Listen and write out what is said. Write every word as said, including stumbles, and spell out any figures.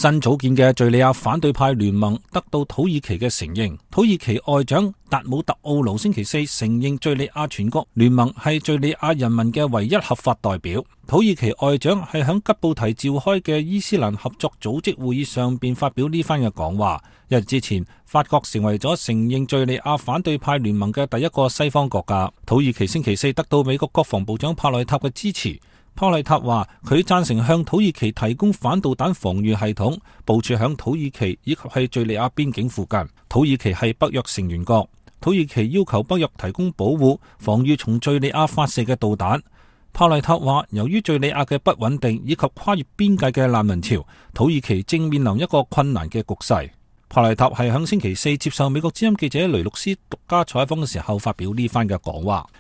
新組建嘅敘利亞反對派聯盟得到土耳其嘅承認。土耳其外長達姆特奧盧星期四承認敘利亞全國聯盟係敘利亞人民嘅唯一合法代表。土耳其外長係響吉布提召開嘅伊斯蘭合作組織會議上邊發表呢番嘅講話。一日之前，法國成為咗承認敘利亞反對派聯盟嘅第一個西方國家。土耳其星期四得到美國國防部長帕內塔嘅支持。帕內塔話佢贊成向土耳其提供反導彈防禦系統，部署響土耳其以及係敘利亞邊境附近。土耳其係北約成員國，土耳其要求北約提供保護，防禦從敘利亞發射嘅導彈。帕內塔話，由於敘利亞嘅不穩定以及跨越邊界嘅難民潮，土耳其正面臨一個困難嘅局勢。帕內塔係響星期四接受美國之音記者雷魯斯獨家採訪嘅時候發表呢番嘅講話。